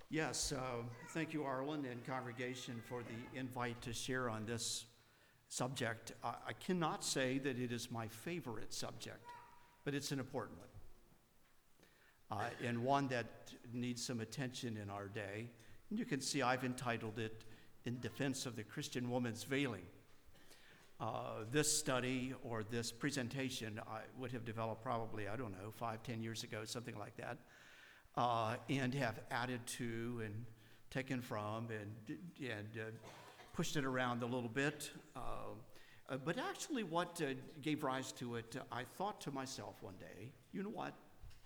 Yes, thank you, Arlen and congregation, for the invite to share on this subject. I cannot say that it is my favorite subject, but it's an important one, and one that needs some attention in our day. And you can see I've entitled it "In Defense of the Christian Woman's Veiling." This study or this presentation I would have developed probably, 5-10 years ago, something like that. And have added to and taken from and pushed it around a little bit. But actually what gave rise to it, I thought to myself one day, you know what?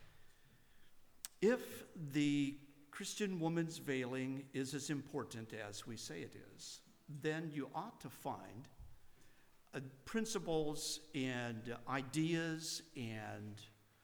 If the Christian woman's veiling is as important as we say it is, then you ought to find principles and ideas and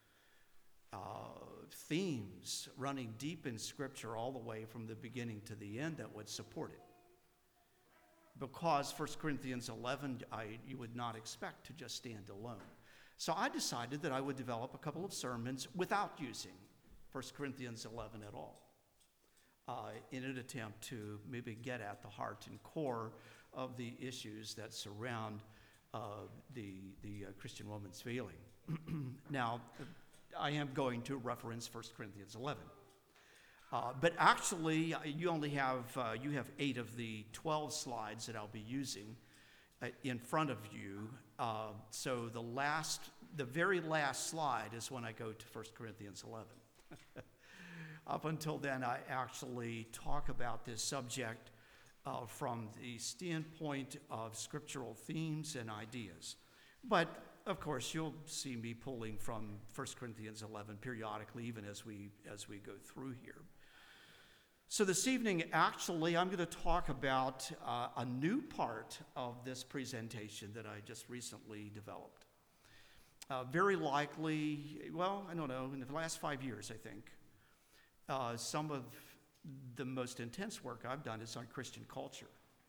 themes running deep in Scripture all the way from the beginning to the end that would support it. Because 1 Corinthians 11, you would not expect to just stand alone. So I decided that I would develop a couple of sermons without using 1 Corinthians 11 at all, in an attempt to maybe get at the heart and core of the issues that surround the Christian woman's veiling. Now, I am going to reference 1 Corinthians 11. But actually, you have 8 of the 12 slides that I'll be using in front of you. So the very last slide is when I go to 1 Corinthians 11. Up until then, I actually talk about this subject from the standpoint of scriptural themes and ideas. But of course, you'll see me pulling from 1 Corinthians 11 periodically, even as we go through here. So this evening, actually, I'm going to talk about a new part of this presentation that I just recently developed. Very likely, I don't know, in the last 5 years, I think, some of the most intense work I've done is on Christian culture.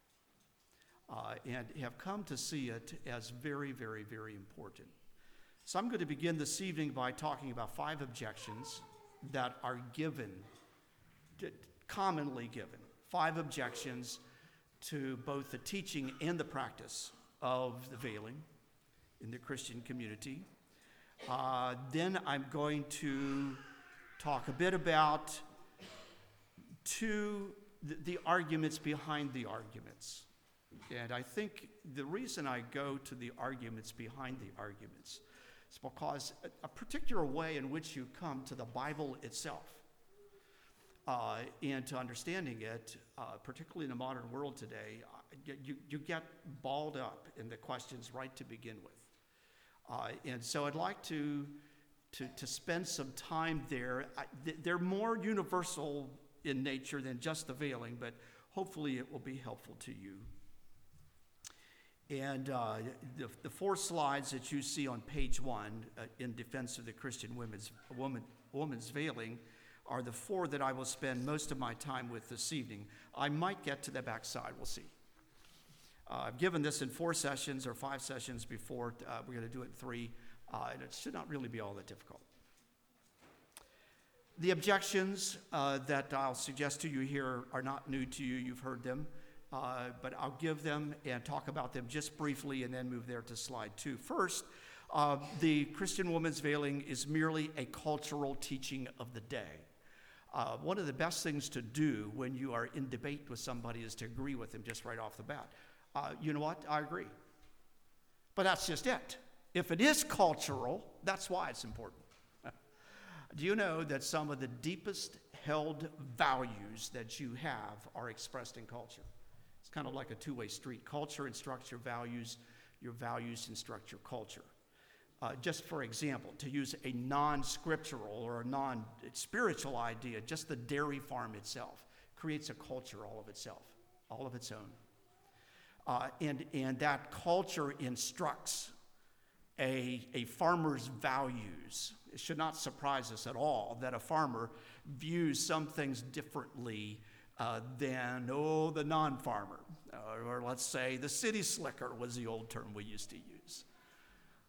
And have come to see it as very, very, very important. So I'm going to begin this evening by talking about 5 objections that are commonly given. 5 objections to both the teaching and the practice of the veiling in the Christian community. Then I'm going to talk a bit about the arguments behind the arguments. And I think the reason I go to the arguments behind the arguments is because a particular way in which you come to the Bible itself and to understanding it, particularly in the modern world today, you get balled up in the questions right to begin with. And so I'd like to spend some time there. They're more universal in nature than just the veiling, but hopefully it will be helpful to you. And the 4 slides that you see on page 1 in defense of the Christian woman's veiling are the 4 that I will spend most of my time with this evening. I might get to the backside, we'll see. I've given this in 4 sessions or 5 sessions before. We're going to do it in 3, and it should not really be all that difficult. The objections that I'll suggest to you here are not new to you. You've heard them. But I'll give them and talk about them just briefly and then move there to slide 2. First, the Christian woman's veiling is merely a cultural teaching of the day. One of the best things to do when you are in debate with somebody is to agree with them just right off the bat. You know what? I agree. But that's just it. If it is cultural, that's why it's important. Do you know that some of the deepest held values that you have are expressed in culture? It's kind of like a two-way street. Culture instructs your values instruct your culture. Just for example, to use a non-scriptural or a non-spiritual idea, just the dairy farm itself creates a culture all of its own. And that culture instructs a farmer's values. It should not surprise us at all that a farmer views some things differently than the non-farmer. Or let's say the city slicker was the old term we used to use.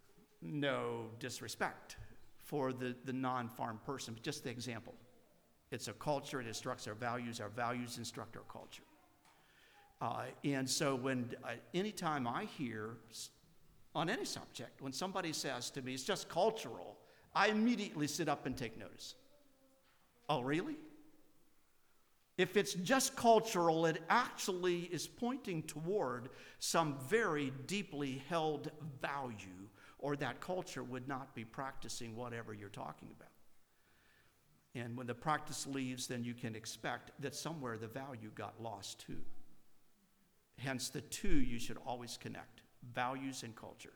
No disrespect for the non-farm person, but just the example. It's a culture. It instructs our values. Our values instruct our culture. And so anytime I hear on any subject, when somebody says to me, it's just cultural, I immediately sit up and take notice. Oh, really? If it's just cultural, it actually is pointing toward some very deeply held value, or that culture would not be practicing whatever you're talking about. And when the practice leaves, then you can expect that somewhere the value got lost too. Hence, the two you should always connect, values and culture.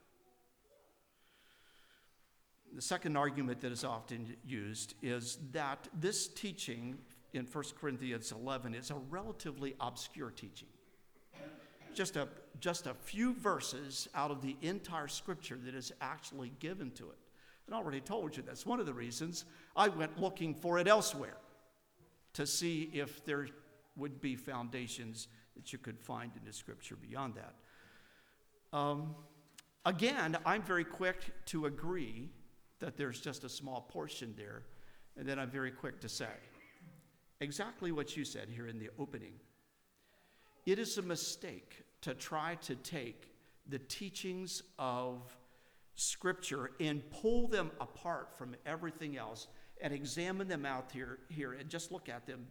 The second argument that is often used is that this teaching in 1 Corinthians 11 is a relatively obscure teaching. Just a few verses out of the entire scripture that is actually given to it. And I already told you that's one of the reasons I went looking for it elsewhere, to see if there would be foundations that you could find in the scripture beyond that. Again, I'm very quick to agree that there's just a small portion there, and then I'm very quick to say exactly what you said here in the opening. It is a mistake to try to take the teachings of Scripture and pull them apart from everything else and examine them out here and just look at them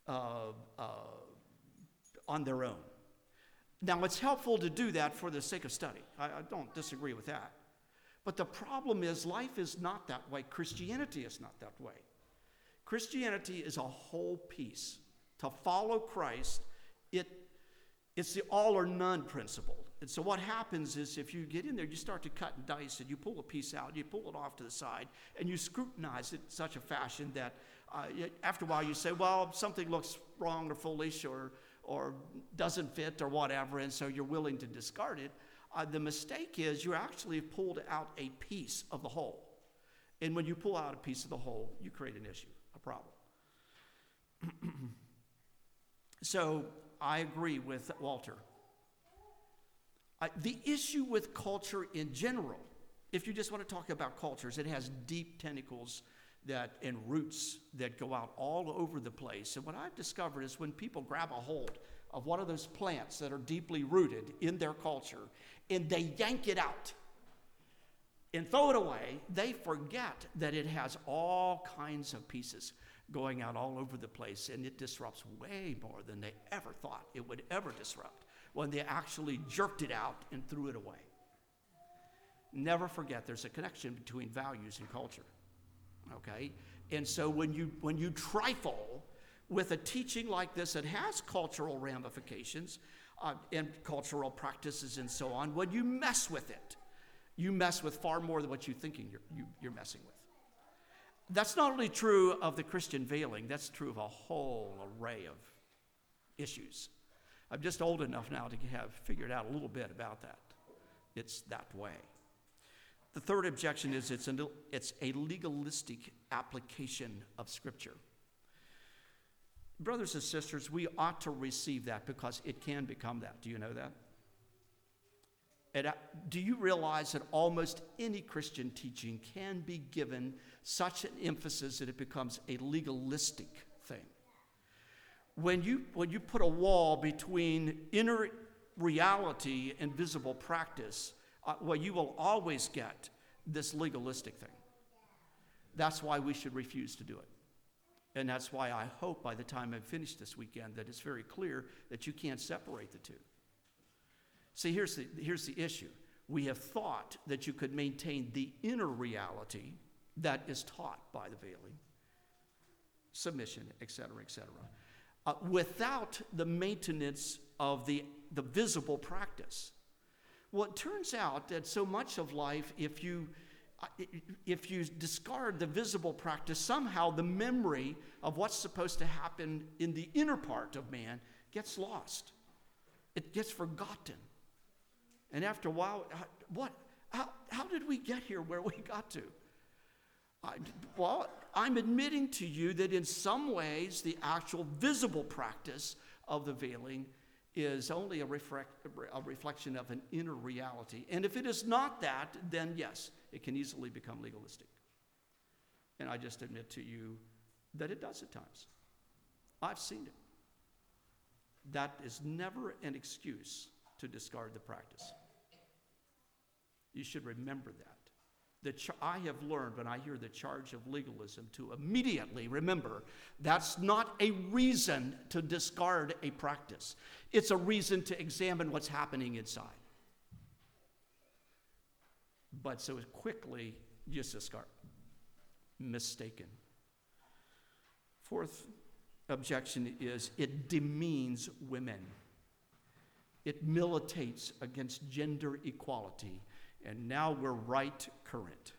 on their own. Now, it's helpful to do that for the sake of study. I don't disagree with that. But the problem is life is not that way. Christianity is not that way. Christianity is a whole piece. To follow Christ, it's the all or none principle. And so what happens is if you get in there, you start to cut and dice, and you pull a piece out, you pull it off to the side, and you scrutinize it in such a fashion that after a while you say, well, something looks wrong or foolish or doesn't fit or whatever, and so you're willing to discard it. The mistake is you actually have pulled out a piece of the whole. And when you pull out a piece of the whole, you create an issue, a problem. So I agree with Walter. The issue with culture in general, if you just want to talk about cultures, it has deep tentacles and roots that go out all over the place. And what I've discovered is when people grab a hold of one of those plants that are deeply rooted in their culture and they yank it out and throw it away, they forget that it has all kinds of pieces going out all over the place, and it disrupts way more than they ever thought it would ever disrupt when they actually jerked it out and threw it away. Never forget there's a connection between values and culture, okay? And so when you trifle with a teaching like this that has cultural ramifications and cultural practices and so on, when you mess with it, you mess with far more than what you're thinking you're messing with. That's not only true of the Christian veiling, that's true of a whole array of issues. I'm just old enough now to have figured out a little bit about that. It's that way. The third objection is it's a legalistic application of Scripture. Brothers and sisters, we ought to receive that because it can become that. Do you know that? And do you realize that almost any Christian teaching can be given such an emphasis that it becomes a legalistic thing? When you put a wall between inner reality and visible practice, you will always get this legalistic thing. That's why we should refuse to do it. And that's why I hope by the time I finish this weekend that it's very clear that you can't separate the two. See, here's the issue. We have thought that you could maintain the inner reality that is taught by the veiling, submission, etc., without the maintenance of the visible practice. Well, it turns out that so much of life, if you discard the visible practice, somehow the memory of what's supposed to happen in the inner part of man gets lost. It gets forgotten. And after a while, how did we get here where we got to? I'm admitting to you that in some ways the actual visible practice of the veiling is only a reflection of an inner reality. And if it is not that, then yes, it can easily become legalistic. And I just admit to you that it does at times. I've seen it. That is never an excuse to discard the practice. You should remember that. I have learned when I hear the charge of legalism to immediately remember that's not a reason to discard a practice. It's a reason to examine what's happening inside. But so quickly, just discard. Mistaken. Fourth objection is it demeans women. It militates against gender equality. And now we're right current.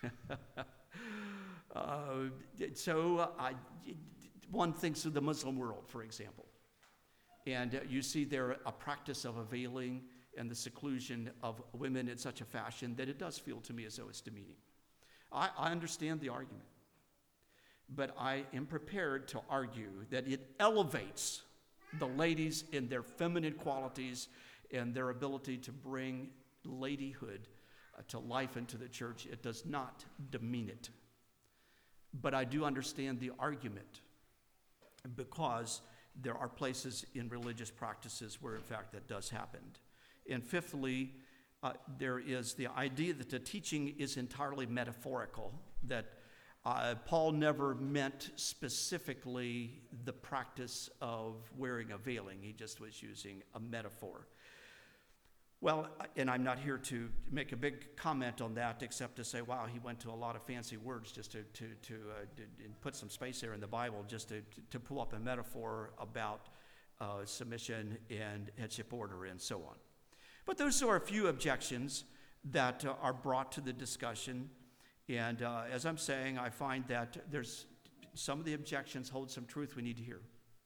One thinks of the Muslim world, for example. And you see there a practice of a veiling and the seclusion of women in such a fashion that it does feel to me as though it's demeaning. I understand the argument. But I am prepared to argue that it elevates the ladies in their feminine qualities and their ability to bring ladyhood to life into the church. It does not demean it. But I do understand the argument because there are places in religious practices where, in fact, that does happen. And fifthly, there is the idea that the teaching is entirely metaphorical, that Paul never meant specifically the practice of wearing a veiling. He just was using a metaphor. Well, and I'm not here to make a big comment on that except to say, wow, he went to a lot of fancy words just to put some space there in the Bible just to pull up a metaphor about submission and headship order and so on. But those are a few objections that are brought to the discussion. And as I'm saying, I find that there's some of the objections hold some truth we need to hear.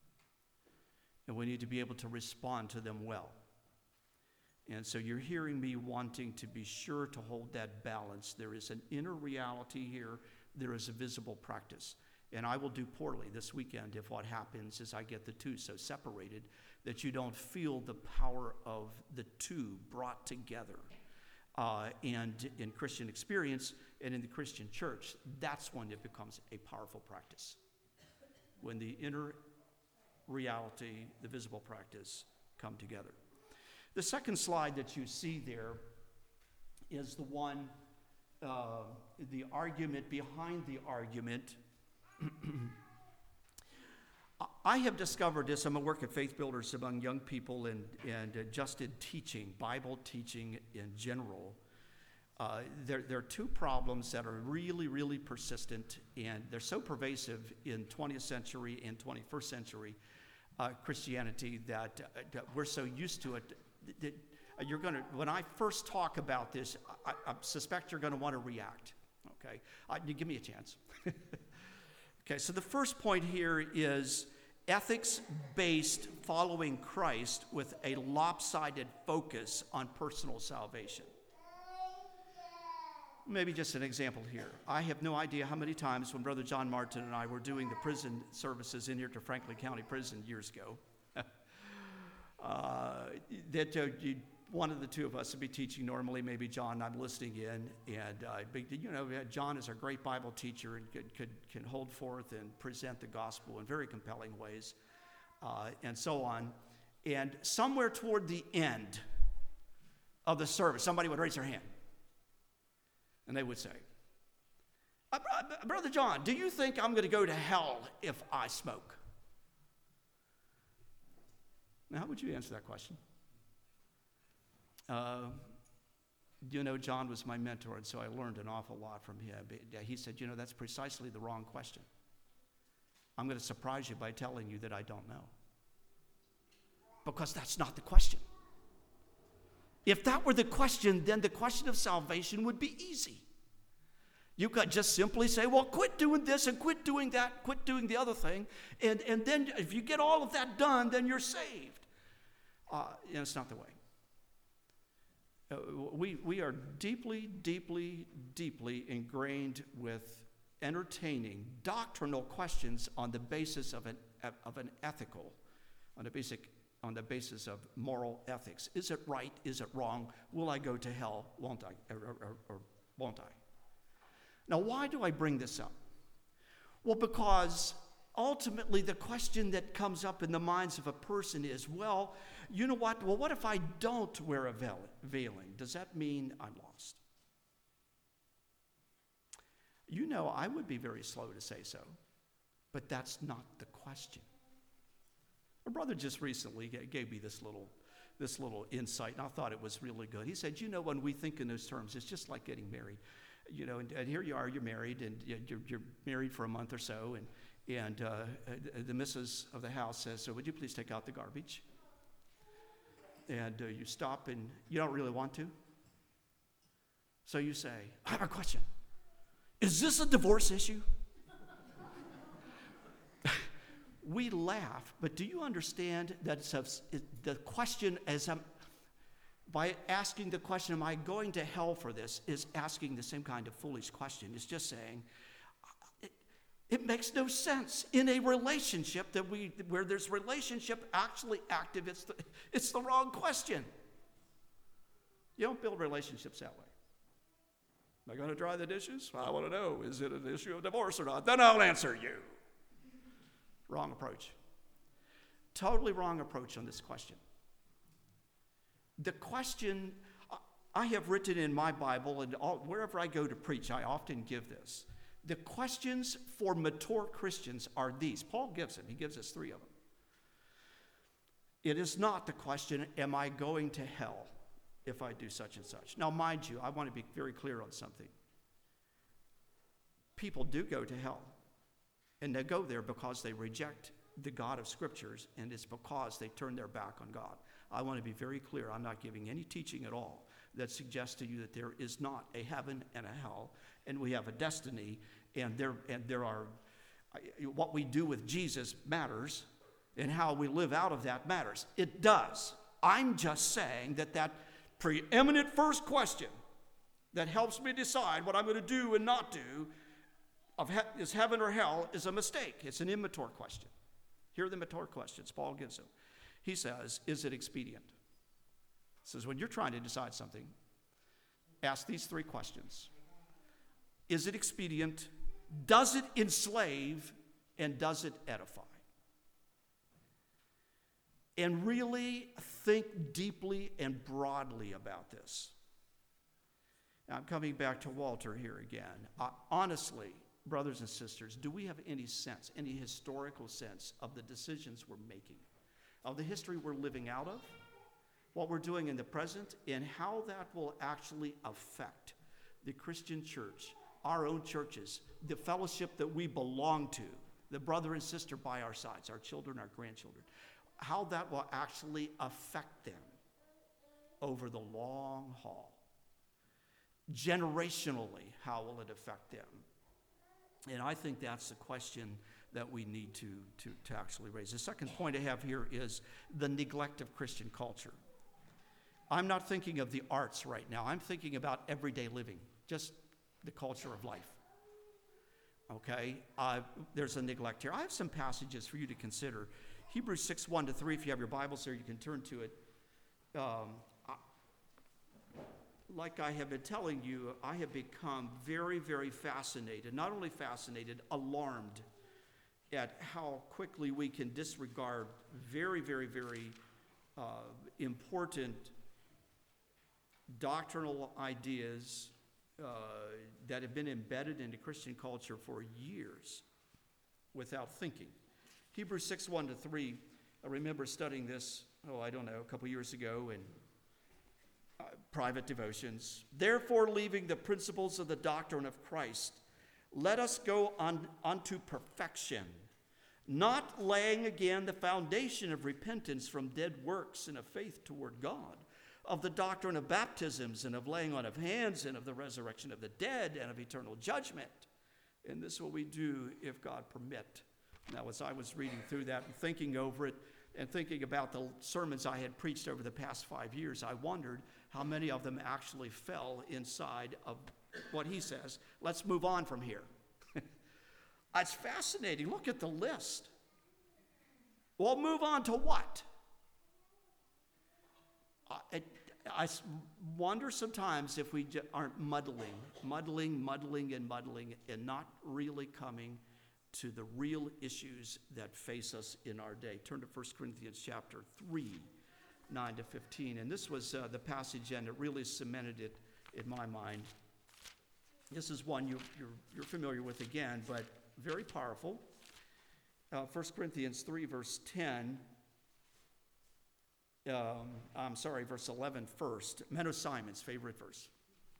And we need to be able to respond to them well. And so you're hearing me wanting to be sure to hold that balance. There is an inner reality here. There is a visible practice. And I will do poorly this weekend if what happens is I get the two so separated that you don't feel the power of the two brought together. And in Christian experience and in the Christian church, that's when it becomes a powerful practice. When the inner reality, the visible practice come together. The second slide that you see there is the one, the argument behind the argument. I have discovered this. I'm a work at Faith Builders among young people and just in teaching, Bible teaching in general. There are two problems that are really, really persistent, and they're so pervasive in 20th century and 21st century Christianity that we're so used to it. You're going to, when I first talk about this, I suspect you're going to want to react. Okay, you give me a chance. Okay, so the first point here is ethics-based following Christ with a lopsided focus on personal salvation. Maybe just an example here. I have no idea how many times when Brother John Martin and I were doing the prison services in here to Franklin County Prison years ago, that one of the two of us would be teaching normally, maybe John, I'm listening in, and John is a great Bible teacher and can hold forth and present the gospel in very compelling ways, and so on. And somewhere toward the end of the service, somebody would raise their hand, and they would say, Brother John, do you think I'm going to go to hell if I smoke? Now, how would you answer that question? John was my mentor, and so I learned an awful lot from him. He said, that's precisely the wrong question. I'm going to surprise you by telling you that I don't know. Because that's not the question. If that were the question, then the question of salvation would be easy. You could just simply say, well, quit doing this and quit doing that, quit doing the other thing, and then if you get all of that done, then you're saved. It's not the way. We are deeply, deeply, deeply ingrained with entertaining doctrinal questions on the basis of an ethical, on the basis of moral ethics. Is it right? Is it wrong? Will I go to hell? Won't I? Or won't I? Now, why do I bring this up? Well, because ultimately the question that comes up in the minds of a person is, well, you know what? Well, what if I don't wear a veiling? Does that mean I'm lost? You know, I would be very slow to say so, but that's not the question. A brother just recently gave me this little insight, and I thought it was really good. He said, you know, when we think in those terms, it's just like getting married. You know, and here you are, you're married, and you're married for a month or so, and the missus of the house says, so would you please take out the garbage? And you stop, and you don't really want to. So you say, I have a question. Is this a divorce issue? We laugh, but do you understand that the question, by asking the question, am I going to hell for this, is asking the same kind of foolish question. It's just saying, it makes no sense in a relationship where there's relationship actually active. It's the wrong question. You don't build relationships that way. Am I going to dry the dishes? I want to know, is it an issue of divorce or not? Then I'll answer you. Wrong approach. Totally wrong approach on this question. The question, I have written in my Bible, and wherever I go to preach, I often give this. The questions for mature Christians are these. Paul gives them. He gives us 3 of them. It is not the question, am I going to hell if I do such and such? Now, mind you, I want to be very clear on something. People do go to hell, and they go there because they reject the God of Scriptures, and it's because they turn their back on God. I want to be very clear. I'm not giving any teaching at all that suggests to you that there is not a heaven and a hell, and we have a destiny, and there are what we do with Jesus matters, and how we live out of that matters. It does. I'm just saying that preeminent first question that helps me decide what I'm going to do and not do is heaven or hell is a mistake. It's an immature question. Here are the mature questions Paul gives them. He says, is it expedient? He says, when you're trying to decide something, ask these 3 questions. Is it expedient? Does it enslave? And does it edify? And really think deeply and broadly about this. Now, I'm coming back to Walter here again. Honestly, brothers and sisters, do we have any sense, any historical sense of the decisions we're making, of the history we're living out of, what we're doing in the present, and how that will actually affect the Christian church, our own churches, the fellowship that we belong to, the brother and sister by our sides, our children, our grandchildren, how that will actually affect them over the long haul. Generationally, how will it affect them? And I think that's the question that we need to actually raise. The second point I have here is the neglect of Christian culture. I'm not thinking of the arts right now. I'm thinking about everyday living, just the culture of life. Okay? There's a neglect here. I have some passages for you to consider. Hebrews 6, 1-3, if you have your Bibles there, you can turn to it. Like I have been telling you, I have become very, very fascinated, not only fascinated, alarmed at how quickly we can disregard very, very, very important doctrinal ideas that have been embedded into Christian culture for years without thinking. Hebrews 6, 1-3, I remember studying this, a couple years ago in private devotions. Therefore, leaving the principles of the doctrine of Christ, let us go unto perfection, not laying again the foundation of repentance from dead works and of faith toward God, of the doctrine of baptisms and of laying on of hands and of the resurrection of the dead and of eternal judgment. And this will we do if God permit. Now, as I was reading through that and thinking over it and thinking about the sermons I had preached over the past 5 years, I wondered how many of them actually fell inside of what he says. Let's move on from here. It's fascinating. Look at the list. Well, move on to what? I wonder sometimes if we aren't muddling and not really coming to the real issues that face us in our day. Turn to 1 Corinthians chapter 3, 9 to 15. And this was the passage, and it really cemented it in my mind. This is one you're familiar with again, but very powerful. 1 Corinthians 3, verse 10. Verse 11 first. Menno Simon's favorite verse.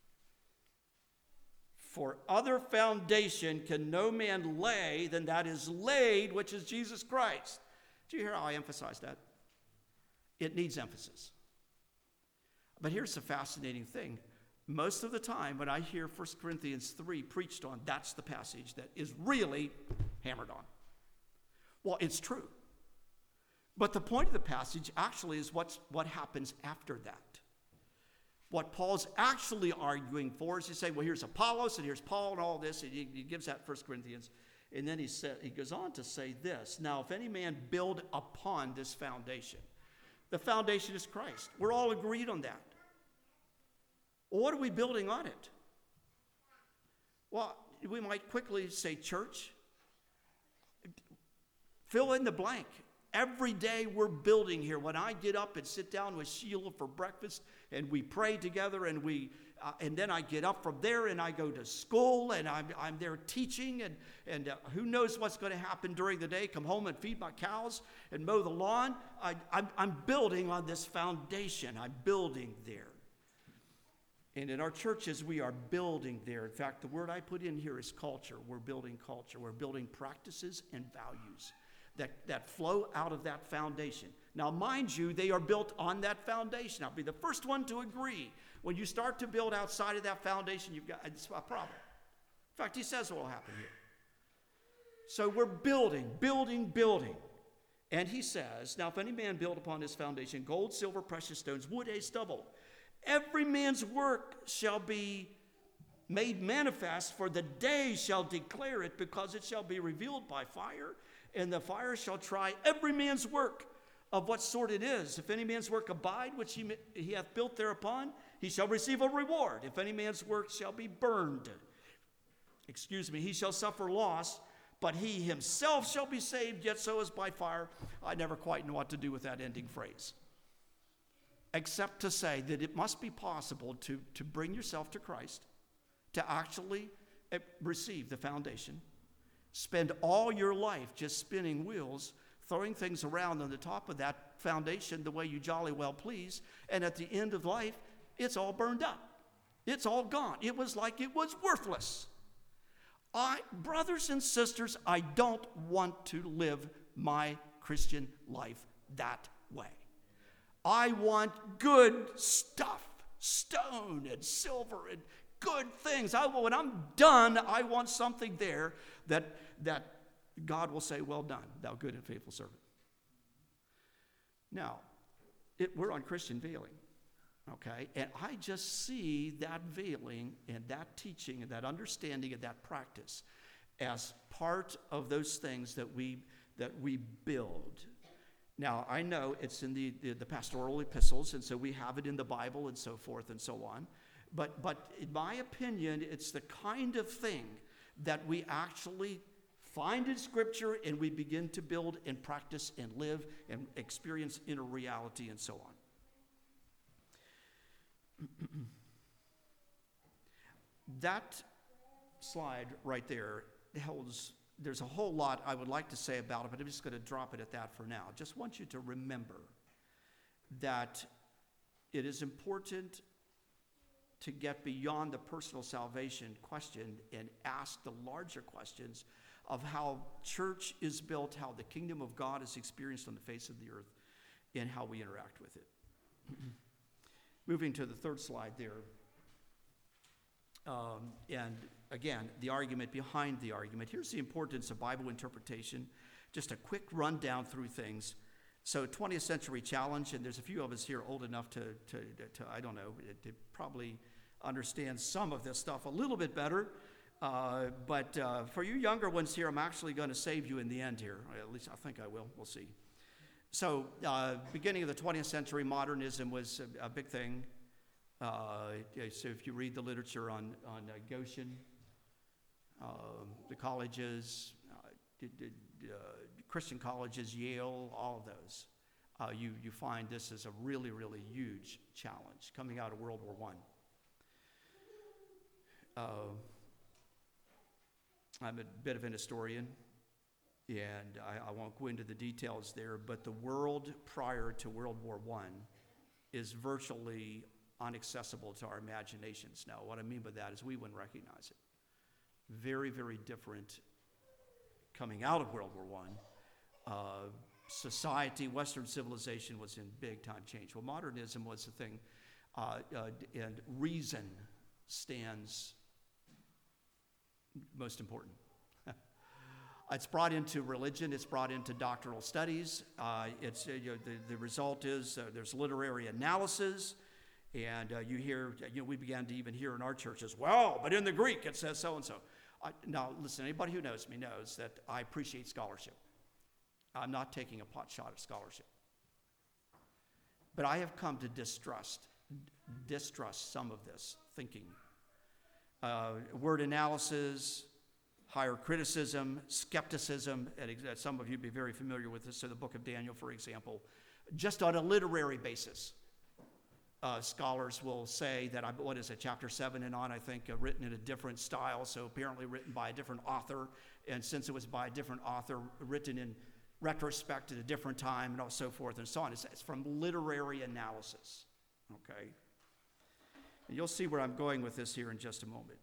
For other foundation can no man lay than that is laid, which is Jesus Christ. Do you hear how I emphasize that? It needs emphasis. But here's the fascinating thing. Most of the time when I hear 1 Corinthians 3 preached on, that's the passage that is really hammered on. Well, it's true. But the point of the passage actually is what happens after that. What Paul's actually arguing for is he say, well, here's Apollos and here's Paul and all this. And he gives that 1 Corinthians. And then he goes on to say this. Now, if any man build upon this foundation, the foundation is Christ. We're all agreed on that. Well, what are we building on it? Well, we might quickly say church. Fill in the blank. Every day we're building here. When I get up and sit down with Sheila for breakfast and we pray together and then I get up from there and I go to school and I'm there teaching and who knows what's going to happen during the day. Come home and feed my cows and mow the lawn. I'm building on this foundation. I'm building there. And in our churches, we are building there. In fact, the word I put in here is culture. We're building culture. We're building practices and values that flow out of that foundation. Now, mind you, they are built on that foundation. I'll be the first one to agree. When you start to build outside of that foundation, it's a problem. In fact, he says what will happen here. So we're building. And he says, now if any man build upon this foundation, gold, silver, precious stones, wood, hay, stubble, every man's work shall be made manifest, for the day shall declare it, because it shall be revealed by fire, and the fire shall try every man's work of what sort it is. If any man's work abide, which he hath built thereupon, he shall receive a reward. If any man's work shall be burned, he shall suffer loss, but he himself shall be saved, yet so as by fire. I never quite know what to do with that ending phrase, except to say that it must be possible to bring yourself to Christ, to actually receive the foundation, spend all your life just spinning wheels, throwing things around on the top of that foundation the way you jolly well please, and at the end of life, it's all burned up. It's all gone. It was like it was worthless. Brothers and sisters, I don't want to live my Christian life that way. I want good stuff, stone and silver and good things. When I'm done, I want something there that God will say, well done, thou good and faithful servant. Now, we're on Christian veiling, okay? And I just see that veiling and that teaching and that understanding and that practice as part of those things that we build. Now, I know it's in the pastoral epistles, and so we have it in the Bible and so forth and so on. But in my opinion, it's the kind of thing that we actually find in Scripture and we begin to build and practice and live and experience inner reality and so on. That slide right there there's a whole lot I would like to say about it, but I'm just going to drop it at that for now. Just want you to remember that it is important to get beyond the personal salvation question and ask the larger questions of how church is built, how the kingdom of God is experienced on the face of the earth, and how we interact with it. Moving to the third slide there. And again, the argument behind the argument. Here's the importance of Bible interpretation. Just a quick rundown through things. So 20th century challenge, and there's a few of us here old enough to I don't know, to probably understand some of this stuff a little bit better. But for you younger ones here, I'm actually going to save you in the end here. At least I think I will. We'll see. So beginning of the 20th century, modernism was a big thing. So if you read the literature on Goshen, the colleges, Christian colleges, Yale, all of those. You find this is a really, really huge challenge coming out of World War I. I'm a bit of an historian, and I won't go into the details there, but the world prior to World War I is virtually inaccessible to our imaginations now. What I mean by that is we wouldn't recognize it. Very, very different coming out of World War I. Society, Western civilization was in big time change. Well, modernism was the thing, and reason stands most important. It's brought into religion, it's brought into doctrinal studies. The result is there's literary analysis, and you hear, we began to even hear in our churches, well, but in the Greek it says so and so. Now, listen, anybody who knows me knows that I appreciate scholarship. I'm not taking a pot shot at scholarship. But I have come to distrust some of this thinking. Word analysis, higher criticism, skepticism, and some of you be very familiar with this, so the book of Daniel, for example, just on a literary basis. Scholars will say that, chapter 7 and on, I think, written in a different style, so apparently written by a different author, and since it was by a different author, written in retrospect at a different time, and so forth and so on. It's from literary analysis, okay? And you'll see where I'm going with this here in just a moment.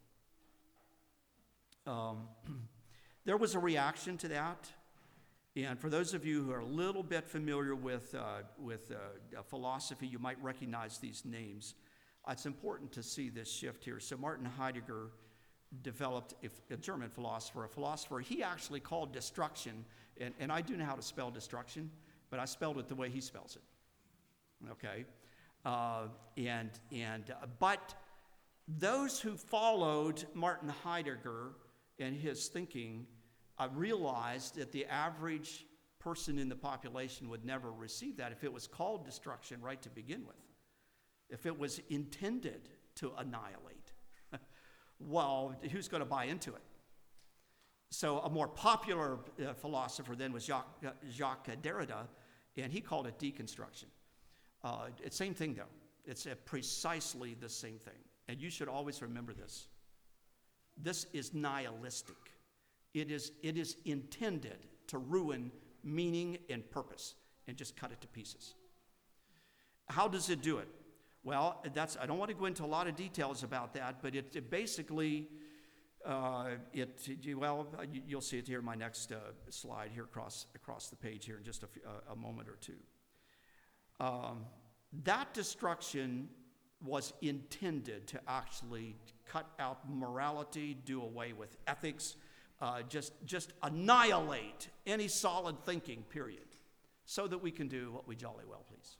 There was a reaction to that, and for those of you who are a little bit familiar with philosophy, you might recognize these names. It's important to see this shift here. So Martin Heidegger developed a German philosopher. He actually called destruction, and I do know how to spell destruction, but I spelled it the way he spells it. Okay, but those who followed Martin Heidegger and his thinking realized that the average person in the population would never receive that if it was called destruction right to begin with, if it was intended to annihilate. Well, who's going to buy into it? So a more popular philosopher then was Jacques Derrida, and he called it deconstruction. It's same thing, though. It's precisely the same thing. And you should always remember this. This is nihilistic. It is intended to ruin meaning and purpose and just cut it to pieces. How does it do it? Well, I don't want to go into a lot of details about that, but it basically, you'll see it here in my next slide here across the page here in just a moment or two. That destruction was intended to actually cut out morality, do away with ethics, just annihilate any solid thinking, period, so that we can do what we jolly well please.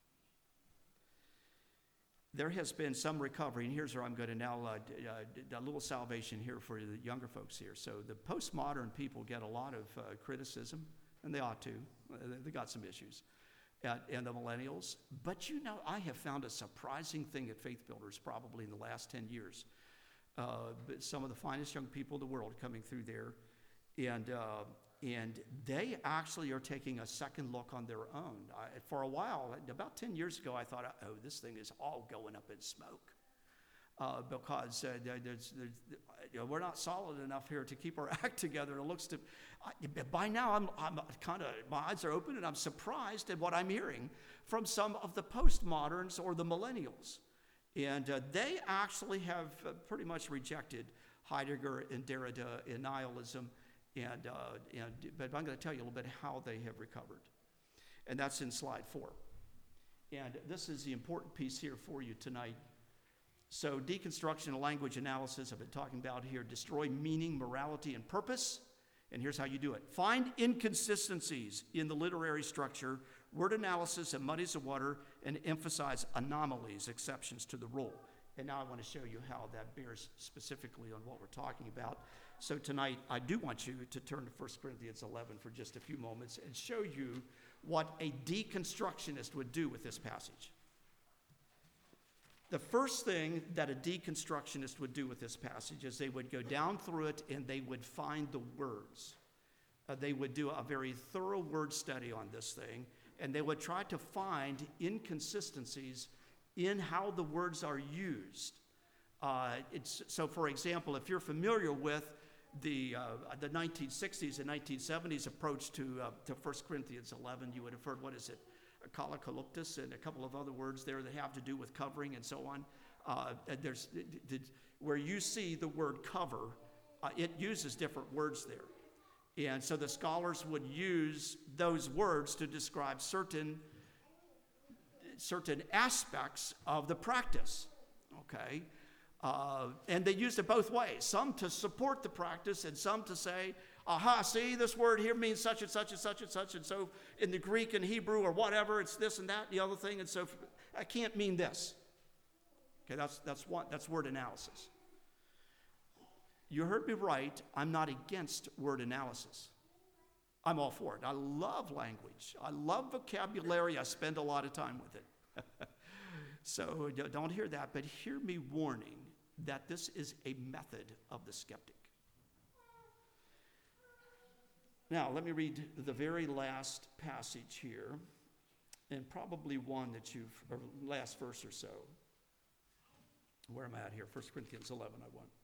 There has been some recovery, and here's where I'm going to now, a little salvation here for the younger folks here. So the postmodern people get a lot of criticism, and they ought to. They got some issues. And the millennials. But I have found a surprising thing at Faith Builders probably in the last 10 years. Some of the finest young people in the world coming through there. And they actually are taking a second look on their own. For a while, about 10 years ago, I thought, oh, this thing is all going up in smoke. Because we're not solid enough here to keep our act together. It looks to, by now, I'm kind of, my eyes are open, and I'm surprised at what I'm hearing from some of the postmoderns or the millennials. And they actually have pretty much rejected Heidegger and Derrida and nihilism. But I'm going to tell you a little bit how they have recovered. And that's in slide 4. And this is the important piece here for you tonight. So deconstruction and language analysis I've been talking about here, destroy meaning, morality, and purpose. And here's how you do it. Find inconsistencies in the literary structure, word analysis that muddies the water, and emphasize anomalies, exceptions to the rule. And now I want to show you how that bears specifically on what we're talking about. So tonight, I do want you to turn to 1 Corinthians 11 for just a few moments and show you what a deconstructionist would do with this passage. The first thing that a deconstructionist would do with this passage is they would go down through it and they would find the words they would do a very thorough word study on this thing, and they would try to find inconsistencies in how the words are used. So, for example, if you're familiar with the 1960s and 1970s approach to 1 Corinthians 11, you would have heard, what is it, kalakaluktis, and a couple of other words there that have to do with covering and so on. There's where you see the word cover, it uses different words there. And so the scholars would use those words to describe certain aspects of the practice, okay? And they used it both ways, some to support the practice and some to say, aha, see, this word here means such and such and such and such, and so in the Greek and Hebrew or whatever, it's this and that and the other thing, and so I can't mean this. Okay, that's word analysis. You heard me right, I'm not against word analysis. I'm all for it. I love language. I love vocabulary. I spend a lot of time with it. So don't hear that, but hear me warning that this is a method of the skeptic. Now, let me read the very last passage here, and probably one that or last verse or so. Where am I at here? 1 Corinthians 11, I want.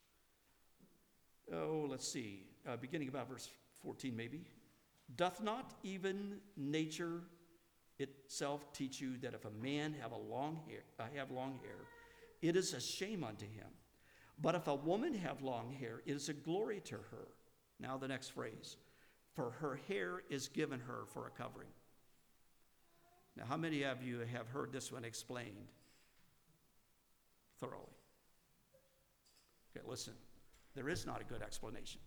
Oh, let's see. Beginning about verse 14, maybe. Doth not even nature itself teach you that if a man have long hair, it is a shame unto him. But if a woman have long hair, it is a glory to her. Now the next phrase. For her hair is given her for a covering. Now, how many of you have heard this one explained thoroughly? Okay, listen. There is not a good explanation.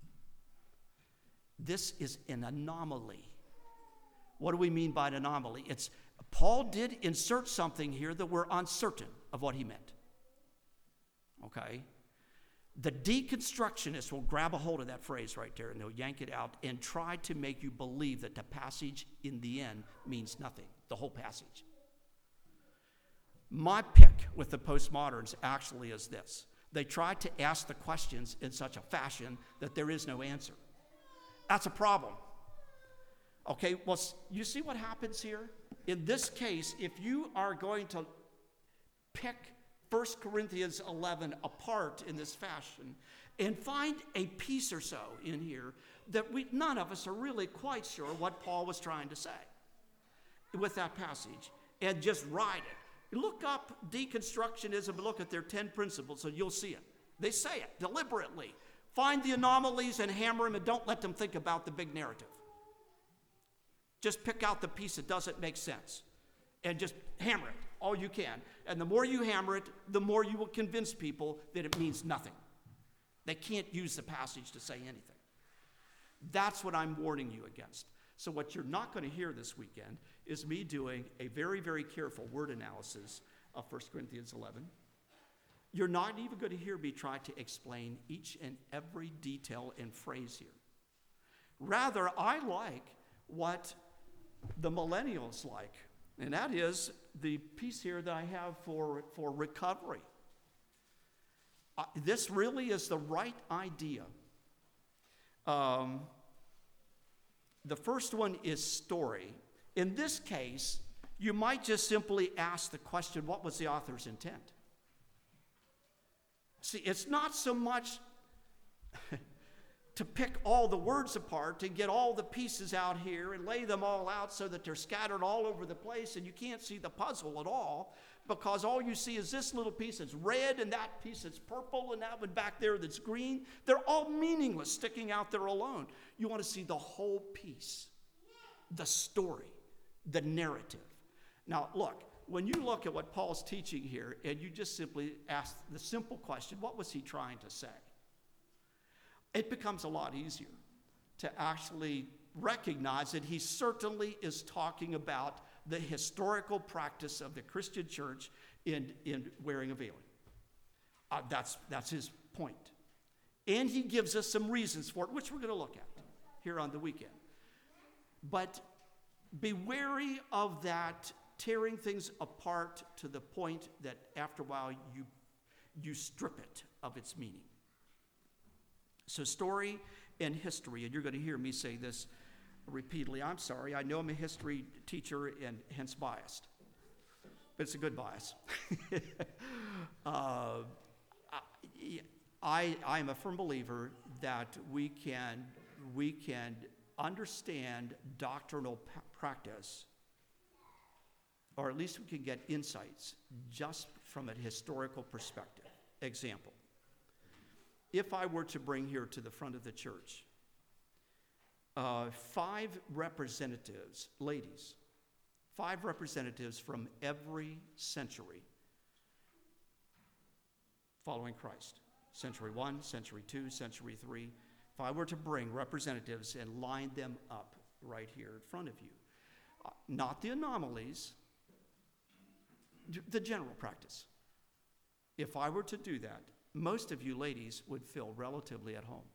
This is an anomaly. What do we mean by an anomaly? Paul did insert something here that we're uncertain of what he meant. Okay? The deconstructionists will grab a hold of that phrase right there and they'll yank it out and try to make you believe that the passage in the end means nothing, the whole passage. My pick with the postmoderns actually is this. They try to ask the questions in such a fashion that there is no answer. That's a problem. Okay, well, you see what happens here? In this case, if you are going to pick 1 Corinthians 11 apart in this fashion and find a piece or so in here that none of us are really quite sure what Paul was trying to say with that passage, and just ride it. Look up deconstructionism, look at their 10 principles, and you'll see it. They say it deliberately. Find the anomalies and hammer them, and don't let them think about the big narrative. Just pick out the piece that doesn't make sense and just hammer it all you can. And the more you hammer it, the more you will convince people that it means nothing. They can't use the passage to say anything. That's what I'm warning you against. So what you're not going to hear this weekend is me doing a very, very careful word analysis of 1 Corinthians 11. You're not even going to hear me try to explain each and every detail and phrase here. Rather, I like what the millennials like, and that is the piece here that I have for recovery. This really is the right idea. The first one is story. In this case, you might just simply ask the question, what was the author's intent? See, it's not so much to pick all the words apart and get all the pieces out here and lay them all out so that they're scattered all over the place and you can't see the puzzle at all, because all you see is this little piece that's red and that piece that's purple and that one back there that's green. They're all meaningless sticking out there alone. You want to see the whole piece, the story, the narrative. Now, look, when you look at what Paul's teaching here and you just simply ask the simple question, what was he trying to say? It becomes a lot easier to actually recognize that he certainly is talking about the historical practice of the Christian church in wearing a veiling. That's his point. And he gives us some reasons for it, which we're going to look at here on the weekend. But be wary of that tearing things apart to the point that after a while you strip it of its meaning. So story in history, and you're going to hear me say this repeatedly. I'm sorry, I know I'm a history teacher and hence biased, but it's a good bias. I am a firm believer that we can understand doctrinal practice, or at least we can get insights just from a historical perspective. Example, if I were to bring here to the front of the church 5 representatives, ladies, 5 representatives from every century following Christ, century 1, century 2, century 3, if I were to bring representatives and line them up right here in front of you, not the anomalies, the general practice. If I were to do that, most of you ladies would feel relatively at home.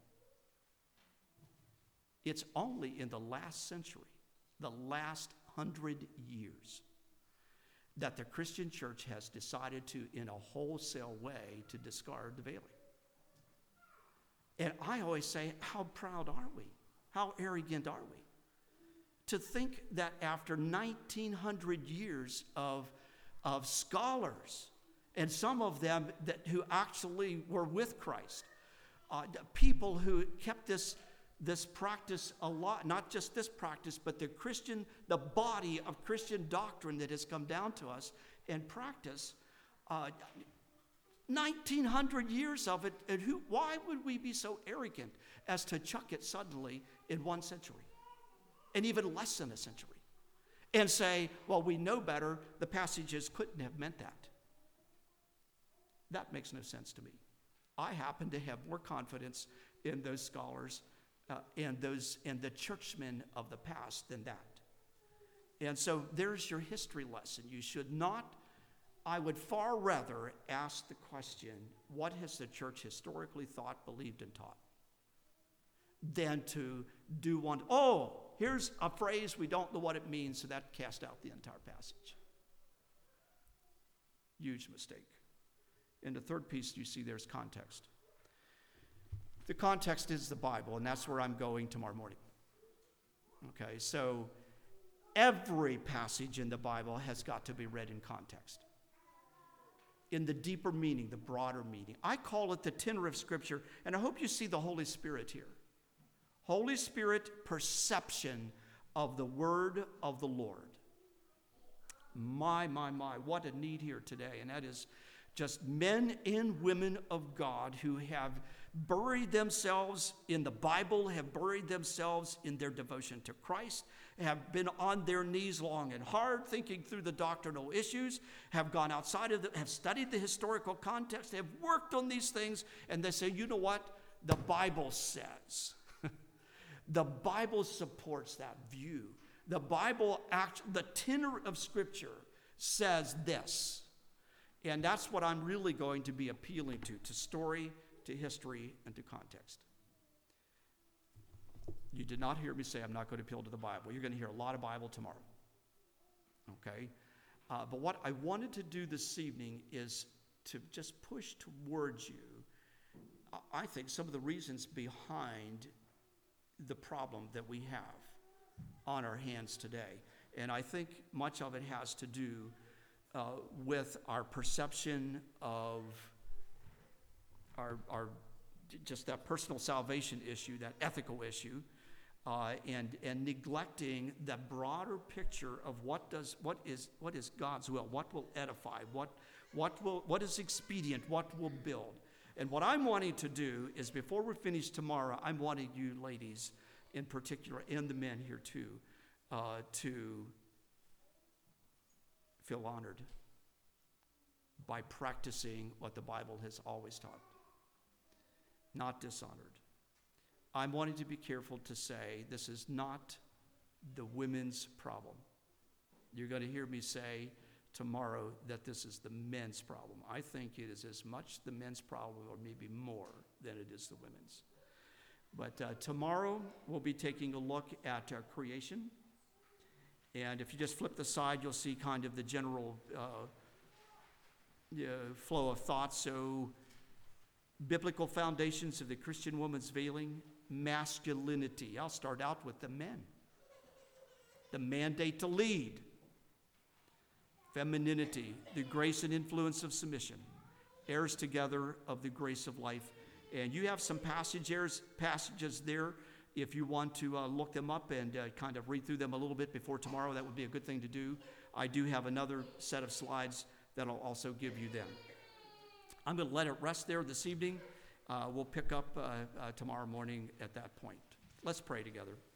It's only in the last century, the last 100 years, that the Christian church has decided to, in a wholesale way, to discard the veiling. And I always say, how proud are we? How arrogant are we? To think that after 1,900 years of scholars, and some of them who actually were with Christ, people who kept this practice alive, not just this practice, but the body of Christian doctrine that has come down to us and practice, 1,900 years of it, and why would we be so arrogant as to chuck it suddenly in 1 century, and even less than a century, and say, well, we know better, the passages couldn't have meant that. That makes no sense to me. I happen to have more confidence in those scholars and the churchmen of the past than that. And so there's your history lesson. You should not, I would far rather ask the question, what has the church historically thought, believed, and taught, than to do one, here's a phrase, we don't know what it means, so that cast out the entire passage. Huge mistake. And the third piece you see there's context. The context is the Bible, and that's where I'm going tomorrow morning. Okay, so every passage in the Bible has got to be read in context, in the deeper meaning, the broader meaning. I call it the tenor of Scripture, and I hope you see the Holy Spirit here. Holy Spirit perception of the word of the Lord. My, what a need here today, and that is just men and women of God who have buried themselves in the Bible, have buried themselves in their devotion to Christ, have been on their knees long and hard, thinking through the doctrinal issues, have gone outside of have studied the historical context, have worked on these things, and they say, you know what? The Bible says. The Bible supports that view. The Bible, the tenor of Scripture says this. And that's what I'm really going to be appealing to story, to history, and to context. You did not hear me say I'm not going to appeal to the Bible. You're going to hear a lot of Bible tomorrow. Okay? But what I wanted to do this evening is to just push towards you, I think, some of the reasons behind the problem that we have on our hands today. And I think much of it has to do with our perception of our just that personal salvation issue, that ethical issue, and neglecting the broader picture of what is God's will, what will edify, what is expedient, what will build. And what I'm wanting to do is, before we're finished tomorrow, I'm wanting you ladies in particular, and the men here too, to feel honored by practicing what the Bible has always taught, not dishonored. I'm wanting to be careful to say this is not the women's problem. You're going to hear me say tomorrow that this is the men's problem. I think it is as much the men's problem, or maybe more, than it is the women's. But tomorrow we'll be taking a look at creation. And if you just flip the side, you'll see kind of the general flow of thoughts. So, biblical foundations of the Christian woman's veiling, masculinity. I'll start out with the men. The mandate to lead. Femininity, the grace and influence of submission. Heirs together of the grace of life. And you have some passages there. If you want to look them up and kind of read through them a little bit before tomorrow, that would be a good thing to do. I do have another set of slides that I'll also give you then. I'm going to let it rest there this evening. We'll pick up tomorrow morning at that point. Let's pray together.